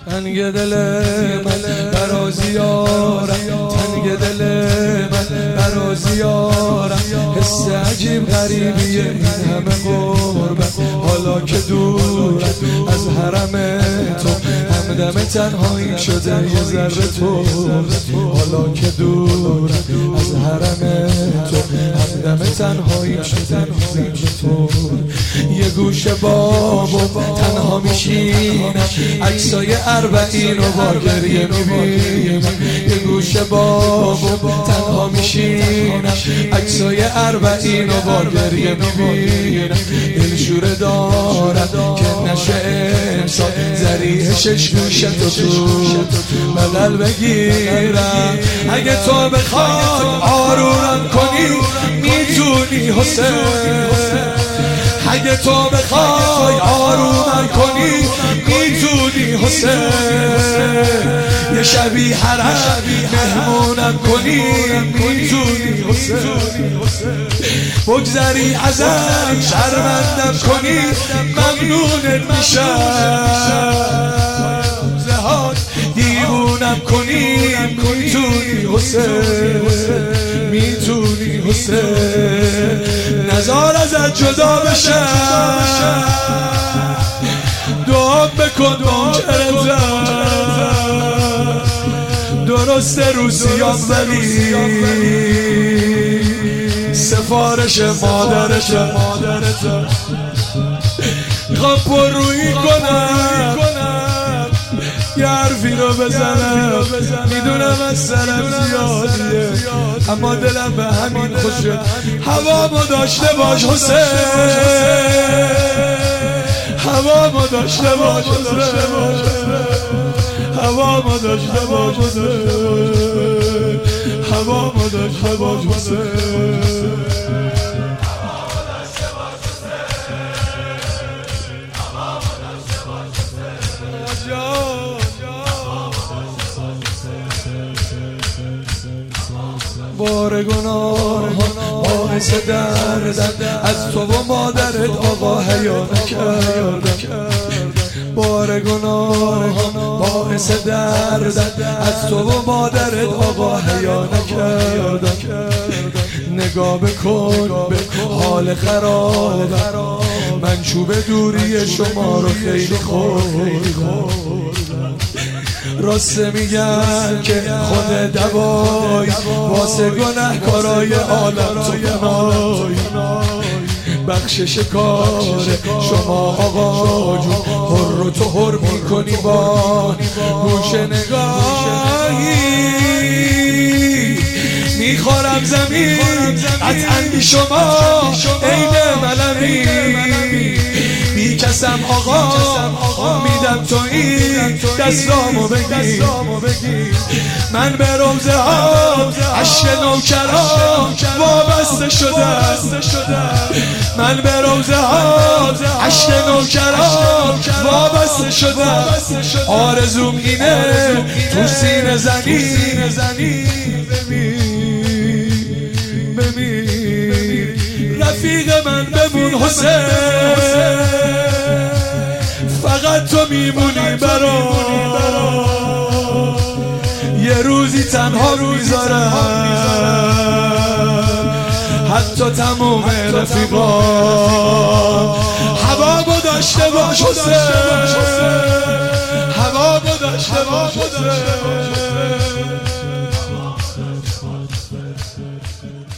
تنگ دل من برا زیارم، تنگ دل من برا زیارم. حس عجیب غریبیه این همه غربت، حالا که دور از حرم تو همدم تنهایی شده یه ذره تو. حالا که دور از حرم تو همدم تنهایی شده یه ذره تو. یه گوشه بابو تنها میشینم، عکسای اربعین رو با گریه میبینم. یه گوشه بابو تنها میشینم، عکسای اربعین رو با گریه میبینم. دلشوره دارم که نشه انسان ذریع شش گوشت و تو بدل بگیرم. اگه تو بخوای آرومم کنی میتونی حسین، اگه تو بخوای آرومم کنی میتونی حسین. یه شبی حرم مهمونم کنی میتونی حسین. بگذری ازم شرمندم کنی ممنونت میشم. زهاد دیوونم کنی میتونی حسین، میتونی حسین. نزار ازت جدا بشم، دعا بکن منکرتم. درسته روسیام ولی سفارش مادرتم. میخوام پررویی کنم یه حرفی رو بزنم، میدونم از سرم زیادیه اما دلم به همین خوشه. هوامو داشته باش حسین، هوامو داشته باش حسین، هوامو داشته باش حسین، هوامو داشته باش حسین. بار گناه باعث دردم، از تو و مادرت آقا حیا نکردم. بار گناه باعث دردم، از تو و مادرت آقا حیا نکردم. نگاه بکن به حال خرابم، من چوب دوری شما رو خیلی خوردم. راست میگن که خود دوای واسه گنهکارای عالم تو پنای. بخشش کار شما آقا جون، حر رو تو حر میکنی با گوش نگاهی. میخورم زمین قطعا بی شما عین ملمی. بی کسم آقا امیدم تو این دستامو بگی. من به روزه ها عشق نوکران وابسته شدم، من به روزه ها عشق نوکران وابسته شدم. آرزوم اینه تو سینه زنی بمیر رفیق من بمون حسین. فقط تو میمونی برام، یه روزی تنها میذارم حتی تموم رفیقان. هوامو داشته باش حسین، هوامو داشته باش حسین.